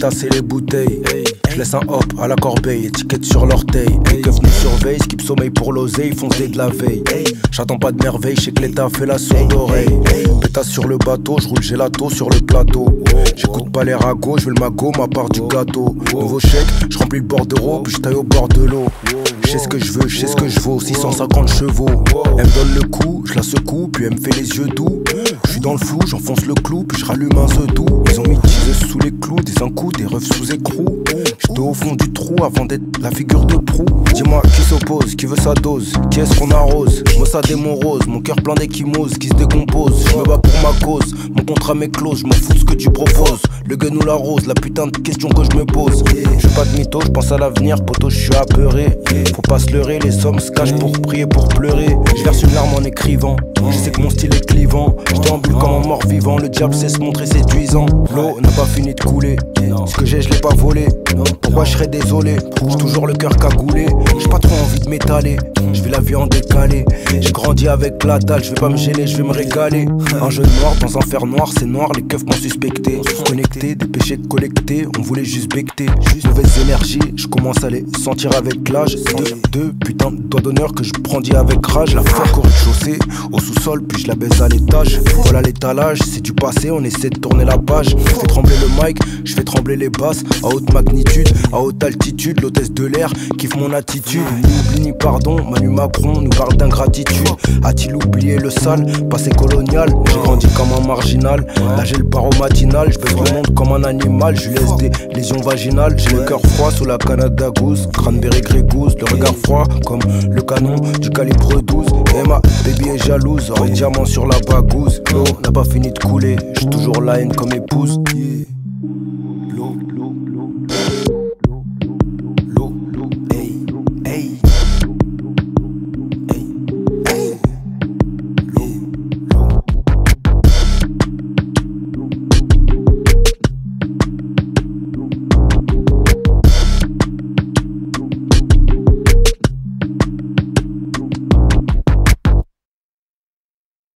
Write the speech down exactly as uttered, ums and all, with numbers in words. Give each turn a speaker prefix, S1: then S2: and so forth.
S1: tasser les bouteilles. Je laisse un hop à la corbeille, étiquette sur l'orteil. Les keufs nous surveillent, skip sommeil pour l'oseille, foncez de la veille. J'attends pas de merveille, je sais que l'état fait la sourde oreille. Pétasse sur le bateau, je roule gelato sur le plateau. J'écoute pas les ragots, je veux le magot, ma part du gâteau. Nouveau chèque, je remplis le bordereau, puis je taille au bord de l'eau. Je sais ce que je veux, je sais ce que je vaux, six cent cinquante chevaux. Elle me donne le coup, je la secoue, puis elle me fait les yeux doux. Je suis dans le flou, j'enfonce le clou, puis je rallume un œuf doux. Ils ont mis tiseuse sous les clous, des incous, des refs sous écrou. J'étais au fond du trou avant d'être la figure de proue. Dis-moi qui s'oppose, qui veut sa dose, qui est-ce qu'on arrose? Maussade et mon rose, mon cœur plein d'échymoses qui se décompose. Je me bats pour ma cause, mon contrat m'est close, je m'en fous de ce que tu proposes. Le gun ou la rose, la putain de question que je me pose. Je veux pas de mytho, je pense à l'avenir, poto, je suis apeuré. Faut pas se leurrer, les sommes se cachent pour prier, pour pleurer. Je verse une larme en écrivant, je sais que mon style est clivant. Je déambule comme un mort vivant, le diable sait se montrer séduisant. L'eau n'a pas fini de couler, ce que j'ai je l'ai pas volé. Pourquoi je serais désolé, j'ai toujours le cœur cagoulé. J'ai pas trop envie de m'étaler, je vais la vie en décalé. J'ai grandi avec la dalle, je vais pas me gêner, je vais me régaler. Un jeu noir dans un fer noir, c'est noir, les keufs m'ont suspecté. Connecté, des péchés collectés, on voulait juste becter. Mauvaise énergie, je commence à les sentir avec l'âge. Deux, deux putains de doigts d'honneur que je brandis avec rage. La fuck au rez-de-chaussée, au sous-sol, puis je la baise à l'étage. Voilà l'étalage, c'est du passé, on essaie de tourner la page. Je fais trembler le mic, je fais trembler les basses. À haute magnitude, à haute altitude, l'hôtesse de l'air kiffe mon attitude. Ni oubli ni pardon, Manu Macron nous parle d'ingratitude. A-t-il oublié le sale, passé colonial? J'ai grandi comme un marginal, là j'ai le barreau matinal. Je baisse le monde comme un animal, je lui laisse des lésions vaginales. J'ai le cœur froid sous la Canada Goose, Cranberry Grey Goose, le regard froid comme le canon du calibre douze. Et ma baby est jalouse, or diamant sur la bagouze. L'eau n'a pas fini de couler, j'ai toujours la haine comme épouse. Yeah.